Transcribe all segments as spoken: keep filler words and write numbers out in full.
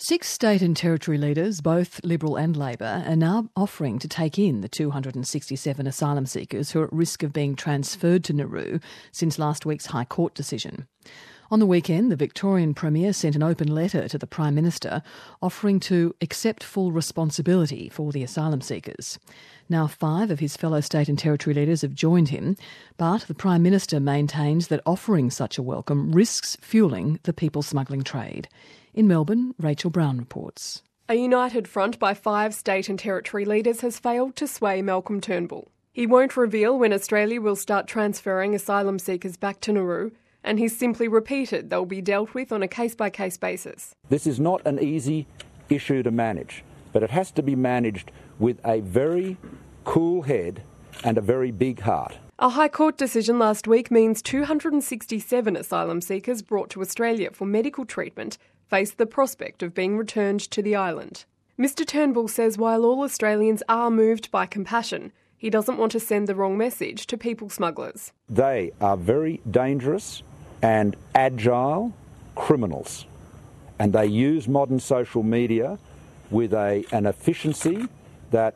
Six state and territory leaders, both Liberal and Labor, are now offering to take in the two hundred sixty-seven asylum seekers who are at risk of being transferred to Nauru since last week's High Court decision. On the weekend, the Victorian Premier sent an open letter to the Prime Minister offering to accept full responsibility for the asylum seekers. Now five of his fellow state and territory leaders have joined him, but the Prime Minister maintains that offering such a welcome risks fuelling the people smuggling trade. In Melbourne, Rachel Brown reports. A united front by five state and territory leaders has failed to sway Malcolm Turnbull. He won't reveal when Australia will start transferring asylum seekers back to Nauru, and he's simply repeated they'll be dealt with on a case-by-case basis. This is not an easy issue to manage, but it has to be managed with a very cool head and a very big heart. A High Court decision last week means two hundred sixty-seven asylum seekers brought to Australia for medical treatment face the prospect of being returned to the island. Mister Turnbull says while all Australians are moved by compassion, he doesn't want to send the wrong message to people smugglers. They are very dangerous and agile criminals, and they use modern social media with a, an efficiency that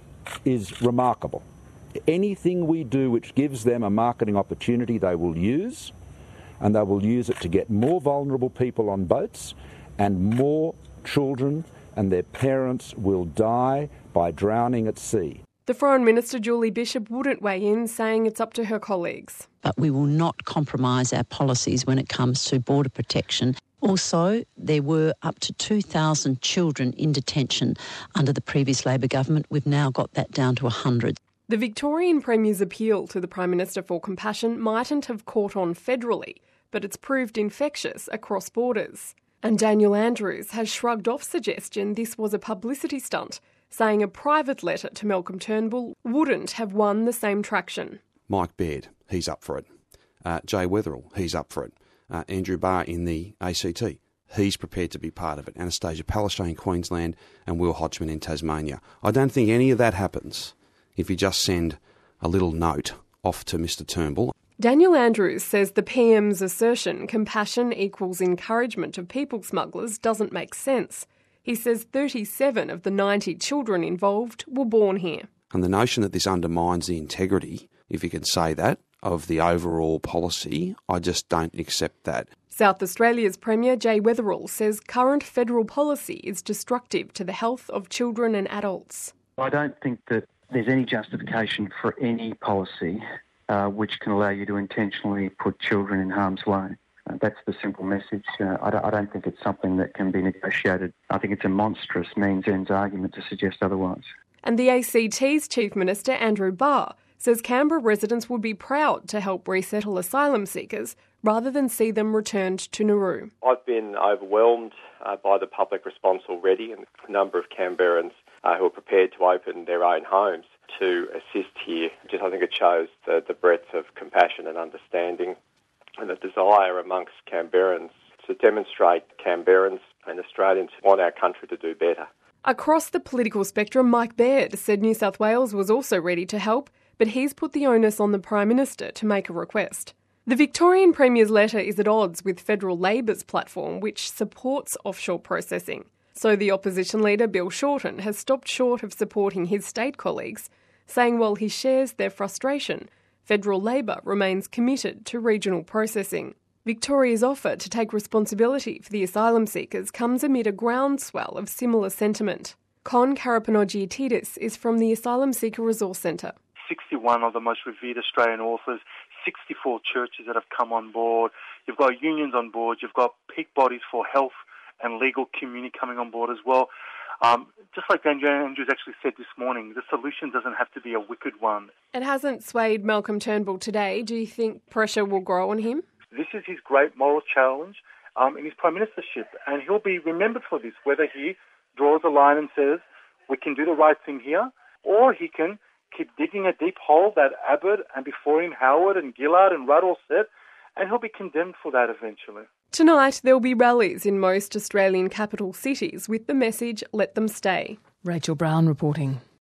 is remarkable. Anything we do which gives them a marketing opportunity, they will use, and they will use it to get more vulnerable people on boats, and more children and their parents will die by drowning at sea. The Foreign Minister, Julie Bishop, wouldn't weigh in, saying it's up to her colleagues. But we will not compromise our policies when it comes to border protection. Also, there were up to two thousand children in detention under the previous Labor government. We've now got that down to one hundred. The Victorian Premier's appeal to the Prime Minister for compassion mightn't have caught on federally, but it's proved infectious across borders. And Daniel Andrews has shrugged off suggestion this was a publicity stunt, saying a private letter to Malcolm Turnbull wouldn't have won the same traction. Mike Baird, he's up for it. Uh, Jay Weatherill, he's up for it. Uh, Andrew Barr in the A C T, he's prepared to be part of it. Anastasia Palaszczuk in Queensland and Will Hodgman in Tasmania. I don't think any of that happens if you just send a little note off to Mister Turnbull. Daniel Andrews says the P M's assertion compassion equals encouragement of people smugglers doesn't make sense. He says thirty-seven of the ninety children involved were born here. And the notion that this undermines the integrity, if you can say that, of the overall policy, I just don't accept that. South Australia's Premier, Jay Weatherill, says current federal policy is destructive to the health of children and adults. I don't think that there's any justification for any policy uh, which can allow you to intentionally put children in harm's way. Uh, that's the simple message. Uh, I, don't, I don't think it's something that can be negotiated. I think it's a monstrous means-ends argument to suggest otherwise. And the A C T's Chief Minister, Andrew Barr, says Canberra residents would be proud to help resettle asylum seekers rather than see them returned to Nauru. I've been overwhelmed uh, by the public response already, and a number of Canberrans uh, who are prepared to open their own homes to assist here. Just I think it shows the, the breadth of compassion and understanding and the desire amongst Canberrans to demonstrate Canberrans and Australians want our country to do better. Across the political spectrum, Mike Baird said New South Wales was also ready to help, but he's put the onus on the Prime Minister to make a request. The Victorian Premier's letter is at odds with federal Labor's platform, which supports offshore processing. So the opposition leader, Bill Shorten, has stopped short of supporting his state colleagues, saying while he shares their frustration, federal Labor remains committed to regional processing. Victoria's offer to take responsibility for the asylum seekers comes amid a groundswell of similar sentiment. Con Karapanogiotidis is from the Asylum Seeker Resource Centre. sixty-one of the most revered Australian authors, sixty-four churches that have come on board. You've got unions on board. You've got peak bodies for health and legal community coming on board as well. Um, just like Daniel Andrews actually said this morning, the solution doesn't have to be a wicked one. It hasn't swayed Malcolm Turnbull today. Do you think pressure will grow on him? This is his great moral challenge um, in his prime ministership, and he'll be remembered for this, whether he draws a line and says, we can do the right thing here, or he can keep digging a deep hole that Abbott and before him Howard and Gillard and Rudd all said, and he'll be condemned for that eventually. Tonight, there'll be rallies in most Australian capital cities with the message, let them stay. Rachel Brown reporting.